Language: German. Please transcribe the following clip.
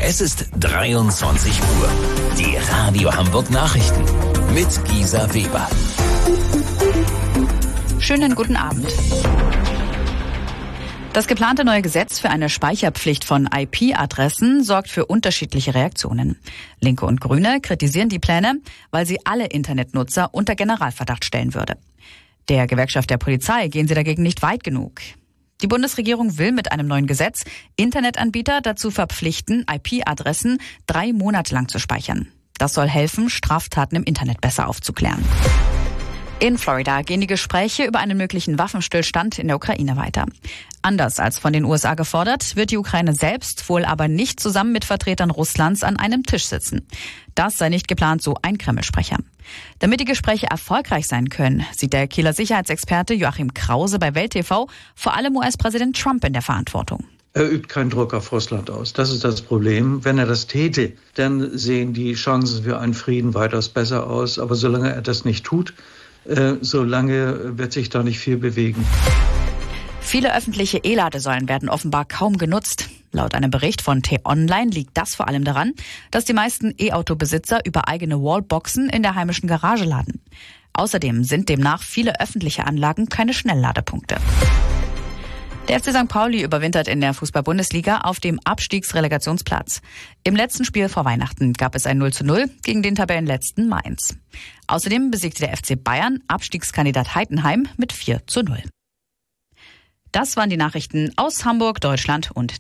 Es ist 23 Uhr. Die Radio Hamburg Nachrichten mit Gisa Weber. Schönen guten Abend. Das geplante neue Gesetz für eine Speicherpflicht von IP-Adressen sorgt für unterschiedliche Reaktionen. Linke und Grüne kritisieren die Pläne, weil sie alle Internetnutzer unter Generalverdacht stellen würde. Der Gewerkschaft der Polizei gehen sie dagegen nicht weit genug. Die Bundesregierung will mit einem neuen Gesetz Internetanbieter dazu verpflichten, IP-Adressen 3 Monate lang zu speichern. Das soll helfen, Straftaten im Internet besser aufzuklären. In Florida gehen die Gespräche über einen möglichen Waffenstillstand in der Ukraine weiter. Anders als von den USA gefordert, wird die Ukraine selbst wohl aber nicht zusammen mit Vertretern Russlands an einem Tisch sitzen. Das sei nicht geplant, so ein Kreml-Sprecher. Damit die Gespräche erfolgreich sein können, sieht der Kieler Sicherheitsexperte Joachim Krause bei Welt TV vor allem US-Präsident Trump in der Verantwortung. Er übt keinen Druck auf Russland aus. Das ist das Problem. Wenn er das täte, dann sehen die Chancen für einen Frieden weitaus besser aus. Aber solange er das nicht tut, solange wird sich da nicht viel bewegen. Viele öffentliche E-Ladesäulen werden offenbar kaum genutzt. Laut einem Bericht von T-Online liegt das vor allem daran, dass die meisten E-Auto-Besitzer über eigene Wallboxen in der heimischen Garage laden. Außerdem sind demnach viele öffentliche Anlagen keine Schnellladepunkte. Der FC St. Pauli überwintert in der Fußball-Bundesliga auf dem Abstiegsrelegationsplatz. Im letzten Spiel vor Weihnachten gab es ein 0:0 gegen den Tabellenletzten Mainz. Außerdem besiegte der FC Bayern Abstiegskandidat Heidenheim mit 4:0. Das waren die Nachrichten aus Hamburg, Deutschland und